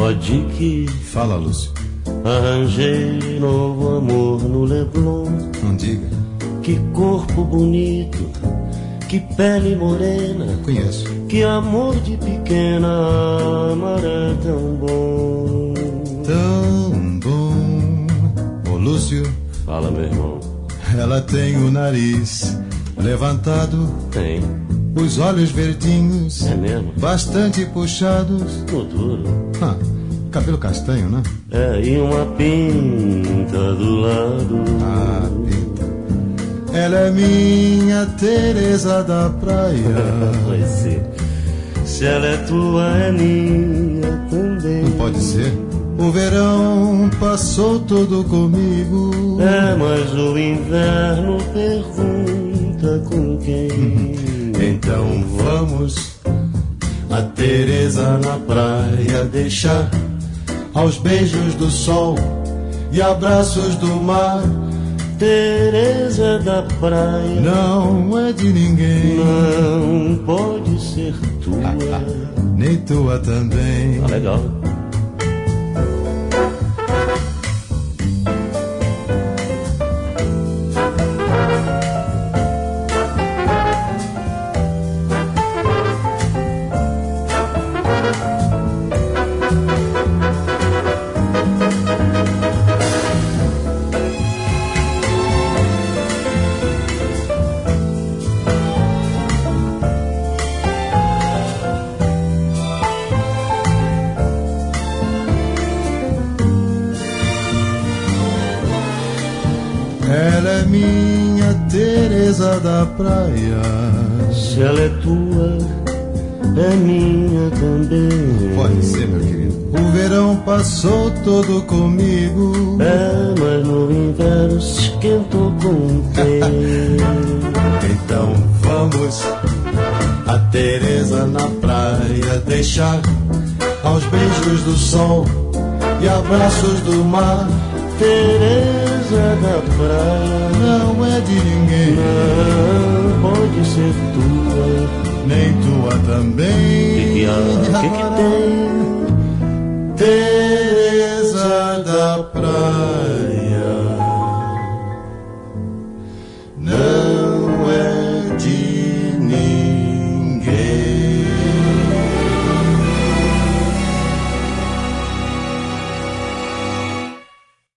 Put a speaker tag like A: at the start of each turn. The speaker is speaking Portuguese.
A: Pode que...
B: Fala, Lúcio.
A: Arranjei novo amor no Leblon.
B: Não diga.
A: Que corpo bonito, que pele morena.
B: Conheço.
A: Que amor de pequena, amar é tão bom.
B: Tão bom. Ô, Lúcio.
A: Fala, meu irmão.
B: Ela tem o nariz levantado.
A: Tem.
B: Os olhos verdinhos.
A: É mesmo?
B: Bastante puxados.
A: No duro.
B: Cabelo castanho, né?
A: É, e uma pinta do lado.
B: Ah, pinta. Ela é minha Teresa da praia.
A: Vai ser. Se ela é tua, é minha também.
B: Não pode ser. O verão passou todo comigo.
A: É, mas o inverno pergunta com quem.
B: Então vamos a Teresa na praia deixar aos beijos do sol e abraços do mar.
A: Teresa da praia
B: não é de ninguém.
A: Não pode ser tua.
B: Nem tua também.
A: Tá legal.
B: Ela é minha Teresa da praia.
A: Se ela é tua, é minha também.
B: Pode ser, meu querido. O verão passou todo comigo.
A: É, mas no inverno se esquentou com quem?
B: Então vamos a Teresa na praia deixar aos beijos do sol e abraços do mar.
A: Teresa da praia
B: não é de ninguém.
A: Não pode ser tua,
B: nem tua também.
A: Que tem?
B: Teresa da praia.